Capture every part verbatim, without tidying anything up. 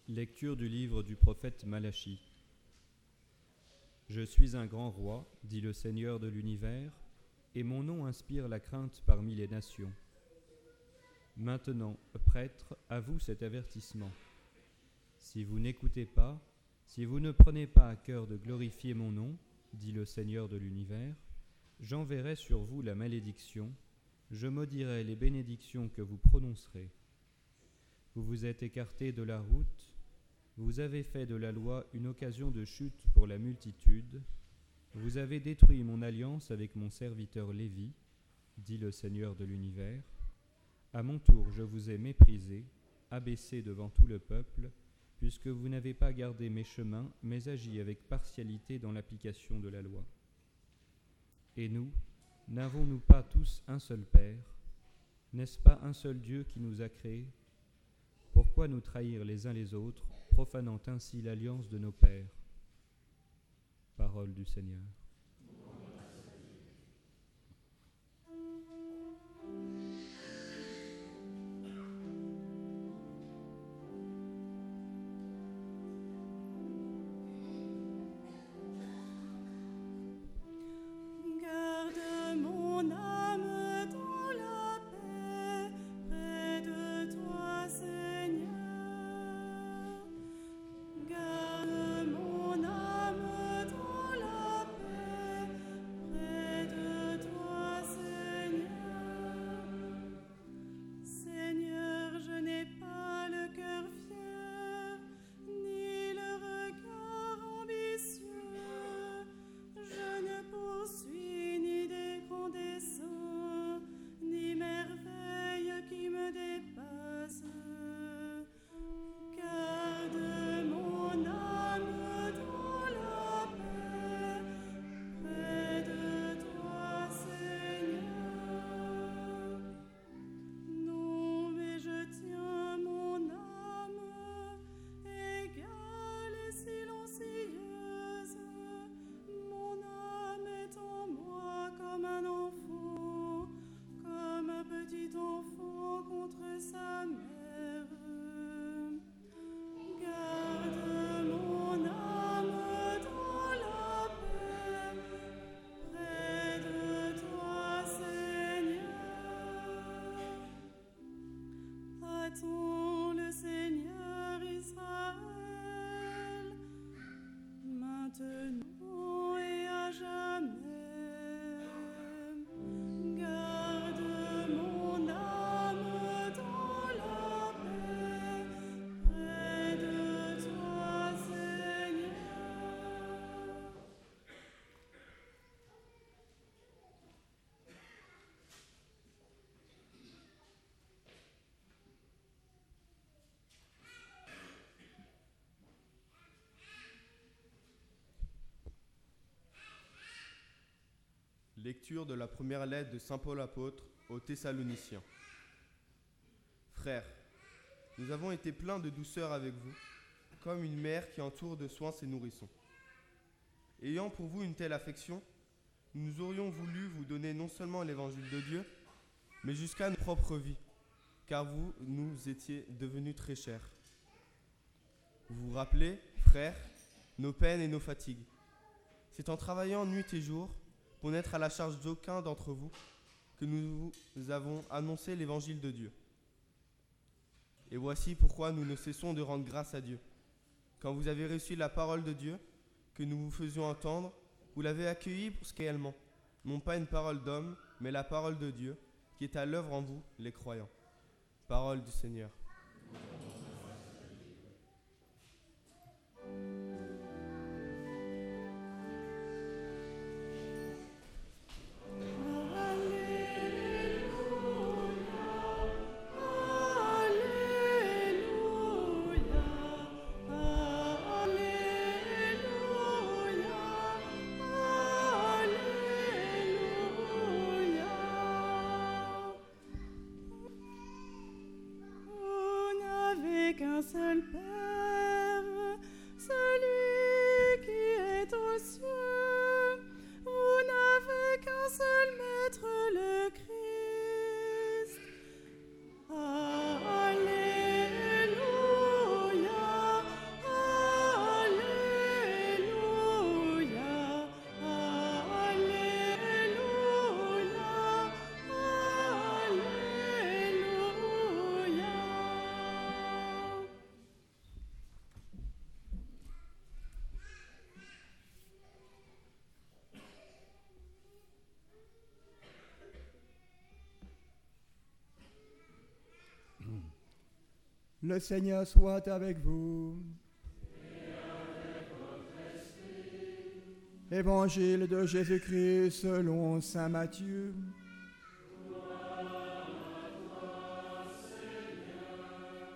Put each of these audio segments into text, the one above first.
Lecture du livre du prophète Malachie. Je suis un grand roi, dit le Seigneur de l'univers, et mon nom inspire la crainte parmi les nations. Maintenant, prêtres, à vous cet avertissement. Si vous n'écoutez pas, si vous ne prenez pas à cœur de glorifier mon nom, dit le Seigneur de l'univers, j'enverrai sur vous la malédiction, je maudirai les bénédictions que vous prononcerez. Vous vous êtes écartés de la route, vous avez fait de la loi une occasion de chute pour la multitude, vous avez détruit mon alliance avec mon serviteur Lévi, dit le Seigneur de l'univers. À mon tour, je vous ai méprisé, abaissé devant tout le peuple, puisque vous n'avez pas gardé mes chemins, mais agi avec partialité dans l'application de la loi. Et nous, n'avons-nous pas tous un seul Père? N'est-ce pas un seul Dieu qui nous a créés? Pourquoi nous trahir les uns les autres, profanant ainsi l'alliance de nos pères? Parole du Seigneur. Lecture de la première lettre de saint Paul apôtre aux Thessaloniciens. Frères, nous avons été pleins de douceur avec vous, comme une mère qui entoure de soins ses nourrissons. Ayant pour vous une telle affection, nous aurions voulu vous donner non seulement l'évangile de Dieu, mais jusqu'à notre propre vie, car vous nous étiez devenus très chers. Vous vous rappelez, frères, nos peines et nos fatigues. C'est en travaillant nuit et jour, pour n'être à la charge d'aucun d'entre vous, que nous vous avons annoncé l'évangile de Dieu. Et voici pourquoi nous ne cessons de rendre grâce à Dieu. Quand vous avez reçu la parole de Dieu, que nous vous faisions entendre, vous l'avez accueillie pour ce qu'elle est réellement, non pas une parole d'homme, mais la parole de Dieu, qui est à l'œuvre en vous, les croyants. Parole du Seigneur. Qu'un seul Père, celui qui est aux cieux. Vous n'avez qu'un seul Maître, le Christ. Alléluia, Le Seigneur soit avec vous. Et avec votre esprit. Évangile de Jésus-Christ selon saint Matthieu. Gloire à toi, Seigneur.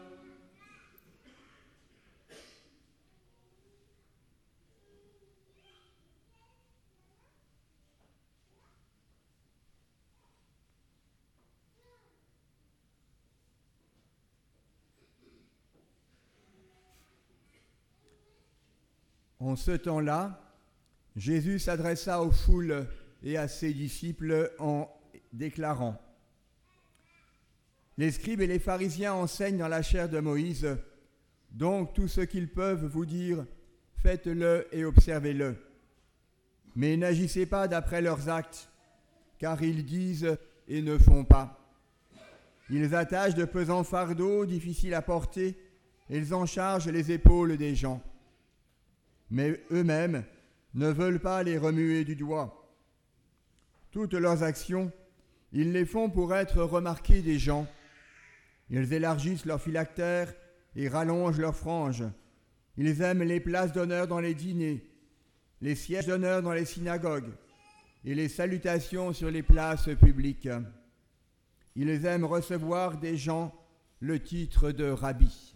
En ce temps-là, Jésus s'adressa aux foules et à ses disciples en déclarant : Les scribes et les pharisiens enseignent dans la chair de Moïse, donc tout ce qu'ils peuvent vous dire, faites-le et observez-le. Mais n'agissez pas d'après leurs actes, car ils disent et ne font pas. Ils attachent de pesants fardeaux difficiles à porter, et ils en chargent les épaules des gens. Mais eux-mêmes ne veulent pas les remuer du doigt. Toutes leurs actions, ils les font pour être remarqués des gens. Ils élargissent leurs phylactères et rallongent leurs franges. Ils aiment les places d'honneur dans les dîners, les sièges d'honneur dans les synagogues et les salutations sur les places publiques. Ils aiment recevoir des gens le titre de rabbi.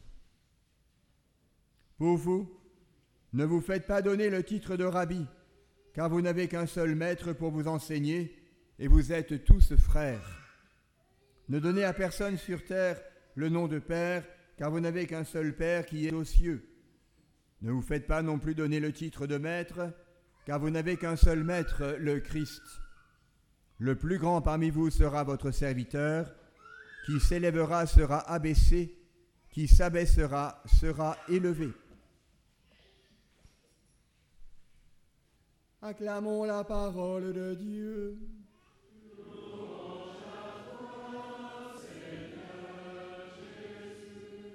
Pour vous, ne vous faites pas donner le titre de rabbi, car vous n'avez qu'un seul maître pour vous enseigner, et vous êtes tous frères. Ne donnez à personne sur terre le nom de père, car vous n'avez qu'un seul Père qui est aux cieux. Ne vous faites pas non plus donner le titre de maître, car vous n'avez qu'un seul maître, le Christ. Le plus grand parmi vous sera votre serviteur, qui s'élèvera sera abaissé, qui s'abaissera sera élevé. Acclamons la parole de Dieu. Louange à toi, Seigneur Jésus.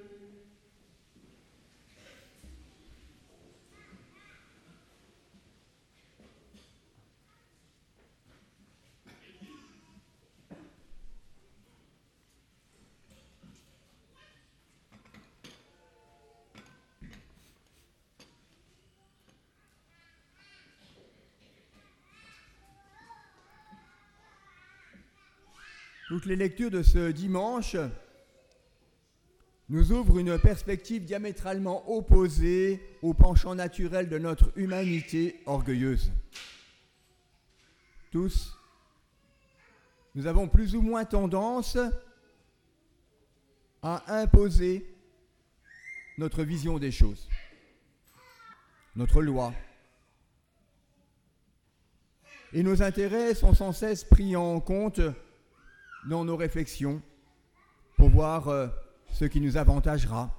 Toutes les lectures de ce dimanche nous ouvrent une perspective diamétralement opposée au penchant naturel de notre humanité orgueilleuse. Tous, nous avons plus ou moins tendance à imposer notre vision des choses, notre loi. Et nos intérêts sont sans cesse pris en compte dans nos réflexions pour voir euh, ce qui nous avantagera.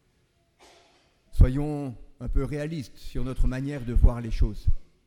Soyons un peu réalistes sur notre manière de voir les choses.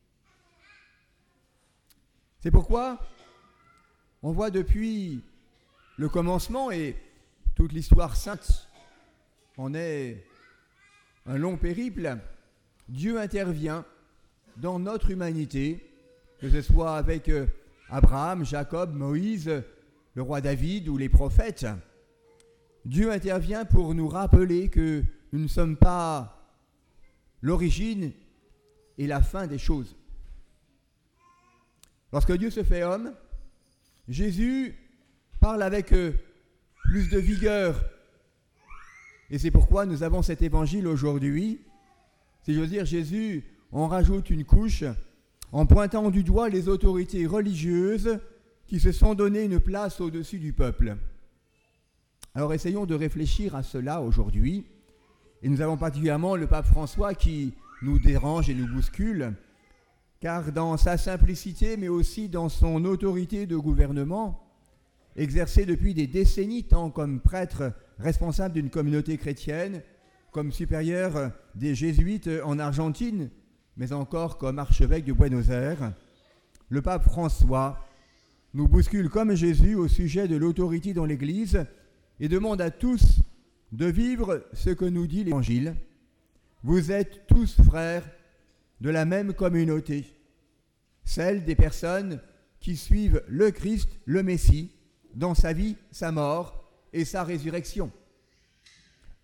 C'est pourquoi on voit depuis le commencement, et toute l'histoire sainte en est un long périple, Dieu intervient dans notre humanité, que ce soit avec euh, Abraham, Jacob, Moïse, le roi David ou les prophètes. Dieu intervient pour nous rappeler que nous ne sommes pas l'origine et la fin des choses. Lorsque Dieu se fait homme, Jésus parle avec plus de vigueur. Et c'est pourquoi nous avons cet évangile aujourd'hui. Si j'ose dire, Jésus en rajoute une couche en pointant du doigt les autorités religieuses qui se sont donné une place au-dessus du peuple. Alors essayons de réfléchir à cela aujourd'hui. Et nous avons particulièrement le pape François qui nous dérange et nous bouscule, car dans sa simplicité, mais aussi dans son autorité de gouvernement, exercée depuis des décennies, tant comme prêtre responsable d'une communauté chrétienne, comme supérieur des jésuites en Argentine, mais encore comme archevêque de Buenos Aires, le pape François nous bouscule comme Jésus au sujet de l'autorité dans l'Église et demande à tous de vivre ce que nous dit l'Évangile. Vous êtes tous frères de la même communauté, celle des personnes qui suivent le Christ, le Messie, dans sa vie, sa mort et sa résurrection.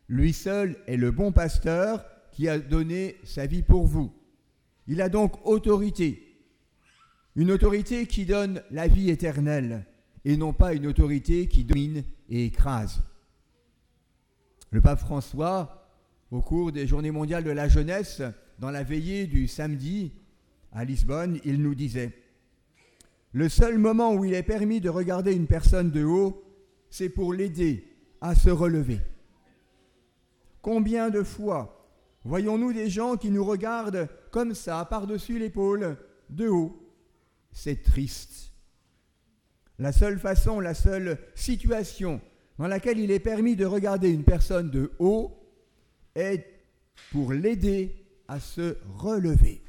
Lui seul est le bon pasteur qui a donné sa vie pour vous. Il a donc autorité, une autorité qui donne la vie éternelle et non pas une autorité qui domine et écrase. Le pape François, au cours des Journées mondiales de la jeunesse, dans la veillée du samedi à Lisbonne, il nous disait « Le seul moment où il est permis de regarder une personne de haut, c'est pour l'aider à se relever. » Combien de fois voyons-nous des gens qui nous regardent comme ça, par-dessus l'épaule, de haut? C'est triste. La seule façon, la seule situation dans laquelle il est permis de regarder une personne de haut est pour l'aider à se relever.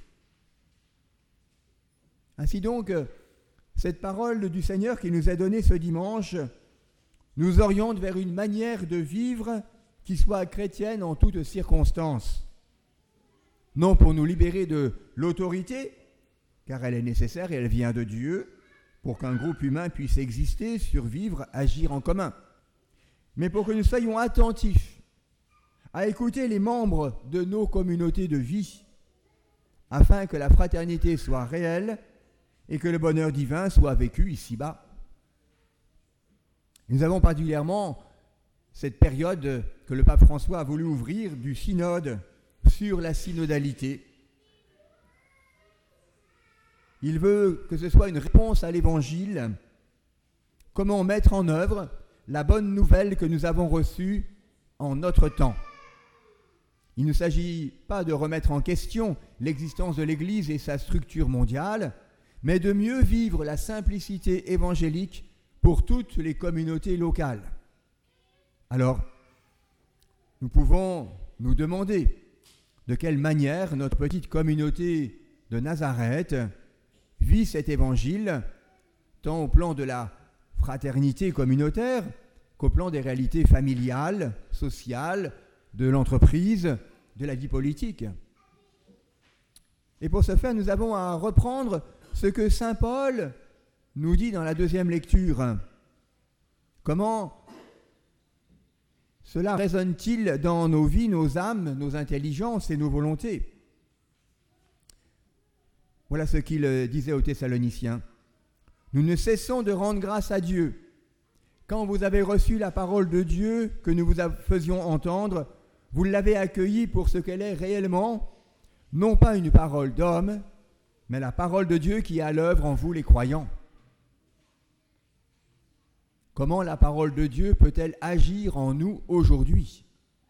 Ainsi donc, cette parole du Seigneur qui nous est donnée ce dimanche nous oriente vers une manière de vivre qui soit chrétienne en toutes circonstances. Non pour nous libérer de l'autorité, car elle est nécessaire et elle vient de Dieu, pour qu'un groupe humain puisse exister, survivre, agir en commun, mais pour que nous soyons attentifs à écouter les membres de nos communautés de vie, afin que la fraternité soit réelle et que le bonheur divin soit vécu ici-bas. Nous avons particulièrement cette période que le pape François a voulu ouvrir du synode sur la synodalité. Il veut que ce soit une réponse à l'Évangile, comment mettre en œuvre la bonne nouvelle que nous avons reçue en notre temps. Il ne s'agit pas de remettre en question l'existence de l'Église et sa structure mondiale, mais de mieux vivre la simplicité évangélique pour toutes les communautés locales. Alors, nous pouvons nous demander de quelle manière notre petite communauté de Nazareth vit cet évangile, tant au plan de la fraternité communautaire qu'au plan des réalités familiales, sociales, de l'entreprise, de la vie politique. Et pour ce faire, nous avons à reprendre ce que saint Paul nous dit dans la deuxième lecture. Comment cela résonne-t-il dans nos vies, nos âmes, nos intelligences et nos volontés? Voilà ce qu'il disait aux Thessaloniciens. Nous ne cessons de rendre grâce à Dieu. Quand vous avez reçu la parole de Dieu que nous vous faisions entendre, vous l'avez accueillie pour ce qu'elle est réellement, non pas une parole d'homme, mais la parole de Dieu qui est à l'œuvre en vous les croyants. Comment la parole de Dieu peut-elle agir en nous aujourd'hui?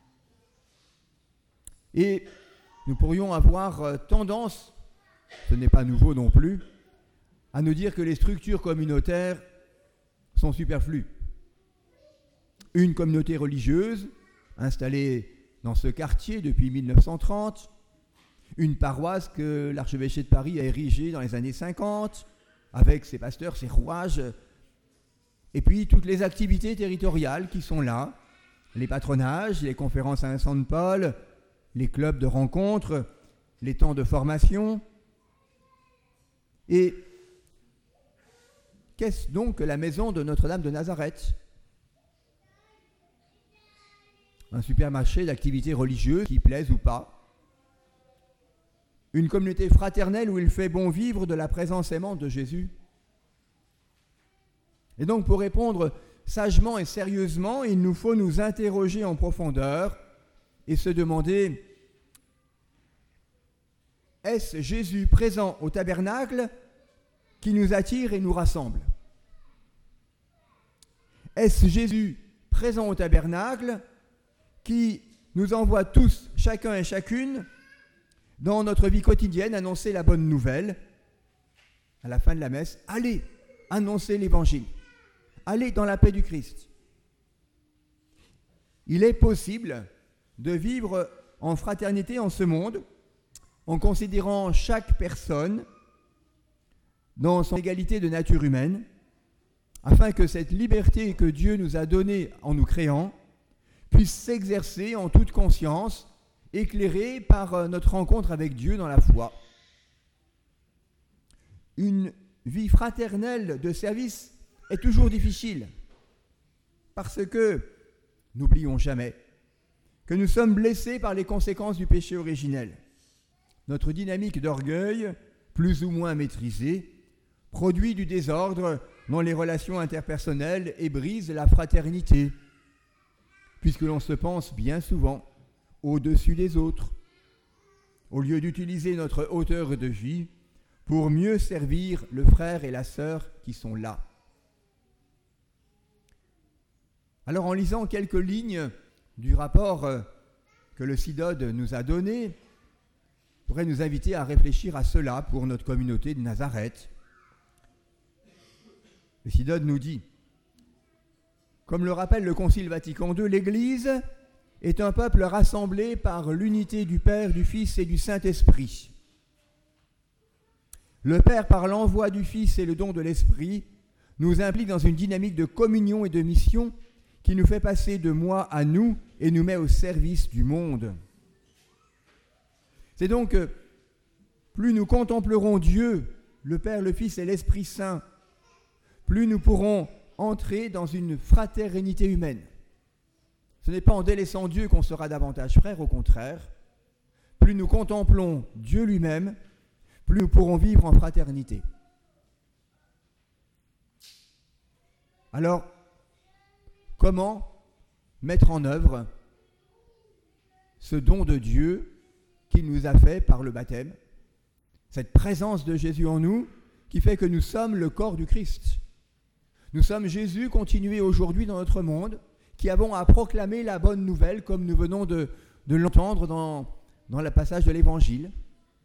Et nous pourrions avoir tendance, ce n'est pas nouveau non plus, à nous dire que les structures communautaires sont superflues. Une communauté religieuse installée dans ce quartier depuis mille neuf cent trente, une paroisse que l'archevêché de Paris a érigée dans les années cinquante, avec ses pasteurs, ses rouages, et puis toutes les activités territoriales qui sont là, les patronages, les conférences à Saint-Paul, les clubs de rencontres, les temps de formation. Et qu'est-ce donc que la maison de Notre-Dame de Nazareth? Un supermarché d'activités religieuses qui plaisent ou pas. Une communauté fraternelle où il fait bon vivre de la présence aimante de Jésus. Et donc, pour répondre sagement et sérieusement, il nous faut nous interroger en profondeur et se demander, est-ce Jésus présent au tabernacle qui nous attire et nous rassemble? Est-ce Jésus présent au tabernacle qui nous envoie tous, chacun et chacune, dans notre vie quotidienne, annoncer la bonne nouvelle? À la fin de la messe, allez annoncer l'Évangile. Allez dans la paix du Christ. Il est possible de vivre en fraternité en ce monde, en considérant chaque personne dans son égalité de nature humaine, afin que cette liberté que Dieu nous a donnée en nous créant puisse s'exercer en toute conscience, éclairée par notre rencontre avec Dieu dans la foi. Une vie fraternelle de service est toujours difficile, parce que, n'oublions jamais, que nous sommes blessés par les conséquences du péché originel. Notre dynamique d'orgueil, plus ou moins maîtrisée, produit du désordre dans les relations interpersonnelles et brise la fraternité, puisque l'on se pense bien souvent au-dessus des autres, au lieu d'utiliser notre hauteur de vie pour mieux servir le frère et la sœur qui sont là. Alors en lisant quelques lignes du rapport que le synode nous a donné, je pourrais nous inviter à réfléchir à cela pour notre communauté de Nazareth. Le synode nous dit, comme le rappelle le Concile Vatican deux, l'Église est un peuple rassemblé par l'unité du Père, du Fils et du Saint-Esprit. Le Père, par l'envoi du Fils et le don de l'Esprit, nous implique dans une dynamique de communion et de mission qui nous fait passer de moi à nous et nous met au service du monde. C'est donc que plus nous contemplerons Dieu, le Père, le Fils et l'Esprit Saint, plus nous pourrons entrer dans une fraternité humaine. Ce n'est pas en délaissant Dieu qu'on sera davantage frères, au contraire. Plus nous contemplons Dieu lui-même, plus nous pourrons vivre en fraternité. Alors, comment mettre en œuvre ce don de Dieu qu'il nous a fait par le baptême, cette présence de Jésus en nous qui fait que nous sommes le corps du Christ. Nous sommes Jésus continué aujourd'hui dans notre monde, qui avons à proclamer la bonne nouvelle comme nous venons de, de l'entendre dans, dans le passage de l'Évangile.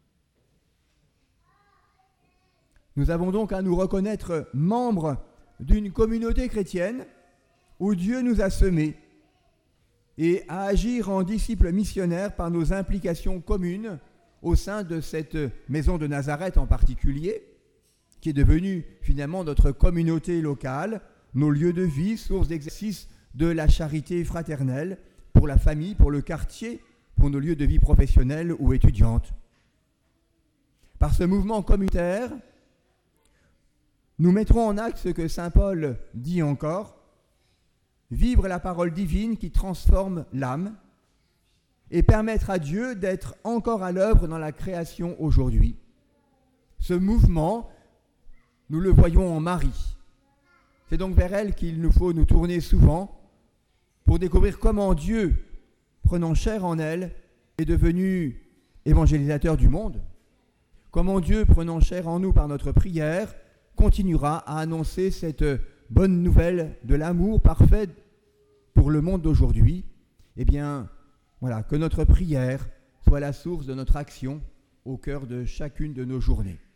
Nous avons donc à nous reconnaître membres d'une communauté chrétienne où Dieu nous a semés et à agir en disciples missionnaires par nos implications communes au sein de cette maison de Nazareth en particulier, qui est devenue finalement notre communauté locale, nos lieux de vie, source d'exercice de la charité fraternelle pour la famille, pour le quartier, pour nos lieux de vie professionnels ou étudiantes. Par ce mouvement communautaire, nous mettrons en acte ce que saint Paul dit encore, vivre la parole divine qui transforme l'âme et permettre à Dieu d'être encore à l'œuvre dans la création aujourd'hui. Ce mouvement, nous le voyons en Marie. C'est donc vers elle qu'il nous faut nous tourner souvent pour découvrir comment Dieu, prenant chair en elle, est devenu évangélisateur du monde. Comment Dieu, prenant chair en nous par notre prière, continuera à annoncer cette bonne nouvelle de l'amour parfait pour le monde d'aujourd'hui. Eh bien, voilà, que notre prière soit la source de notre action au cœur de chacune de nos journées.